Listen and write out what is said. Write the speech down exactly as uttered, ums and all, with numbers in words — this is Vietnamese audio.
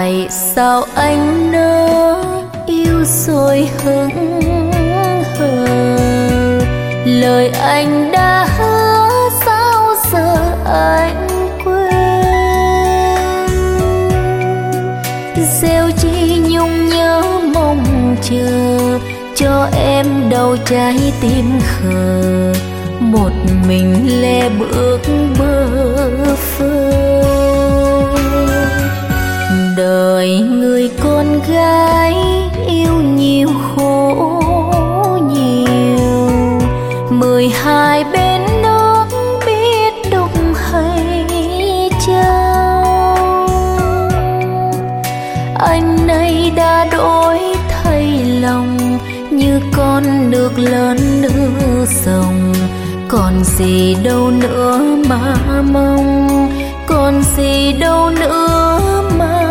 Tại sao anh nỡ yêu rồi hững hờ, lời anh đã hứa sao giờ anh quên. Gieo chi nhung nhớ mong chờ, cho em đau trái tim khờ, một mình lê bước bơ phơ. Đời người con gái yêu nhiều khổ nhiều, mười hai bên nước biết đục hay chăng. Anh nay đã đổi thay lòng, như con nước lớn nước sông. Còn gì đâu nữa mà mong, còn gì đâu nữa mà